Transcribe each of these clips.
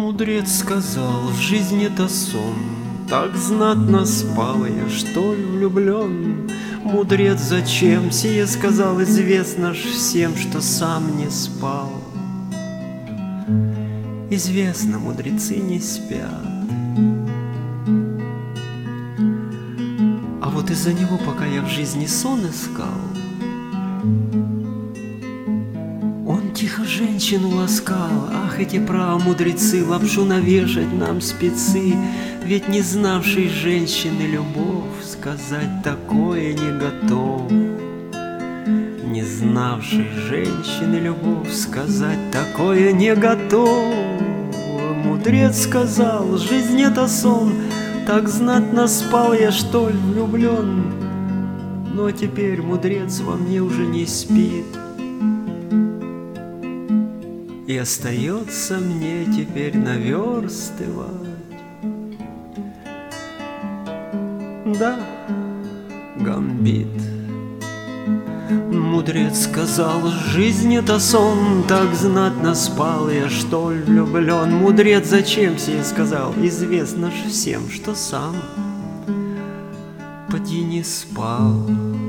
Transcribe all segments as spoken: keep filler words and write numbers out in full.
Мудрец сказал, жизнь это сон, так знатно спал я, что ли влюблен. Мудрец зачем сие сказал, известно ж всем, что сам не спал. Известно, мудрецы не спят. А вот из-за него, пока я в жизни сон искал, он тихо женщину ласкал. Ах, эти право мудрецы, лапшу навешать нам спецы. Ведь не знавший женщины любовь сказать такое не готов. Не знавший женщины любовь сказать такое не готов. Мудрец сказал, жизнь это сон, так знатно спал я, что ли, влюблен. Но теперь мудрец во мне уже не спит, и остается мне теперь наверстывать. Да, гамбит. Мудрец сказал, жизнь это сон, так знатно спал я, что ли, влюблен. Мудрец зачем сие сказал, известно ж всем, что сам поди не спал.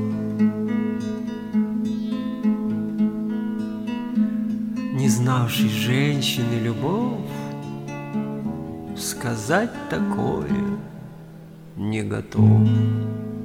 Не знавший женщины любовь сказать такое не готов.